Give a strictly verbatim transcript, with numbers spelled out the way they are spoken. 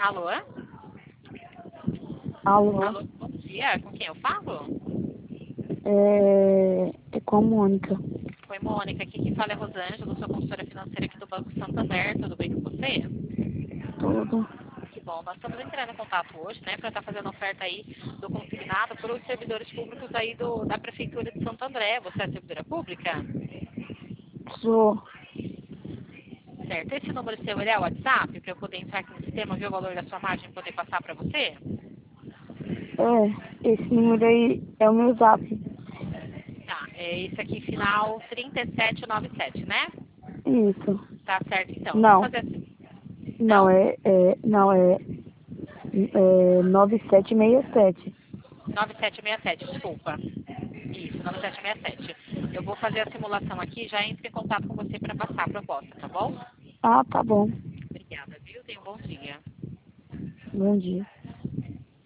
Alô? Alô, Alô, bom dia. Com quem eu falo? é, é com a Mônica. Oi, Mônica. Aqui quem fala é Rosângela, sou consultora financeira aqui do Banco Santander. Tudo bem com você? Tudo. Que bom. Nós estamos entrando em contato hoje, né, para estar fazendo oferta aí do consignado para os servidores públicos aí do, da Prefeitura de Santo André. Você é servidora pública? Sou. Certo. Esse número seu ele é o WhatsApp para eu poder entrar aqui no sistema, ver o valor da sua margem e poder passar para você? É, esse número aí é o meu zap. Tá. É esse aqui, final trinta e sete noventa e sete, né? Isso. Tá certo, então. Eu vou Não, fazer assim. não, Não? é, é, não, é, é nove sete seis sete. nove sete seis sete, desculpa. Isso, nove sete seis sete. Eu vou fazer a simulação aqui e já entro em contato com você para passar a proposta, tá bom? Ah, tá bom. Obrigada, viu? Tenha um bom dia. Bom dia.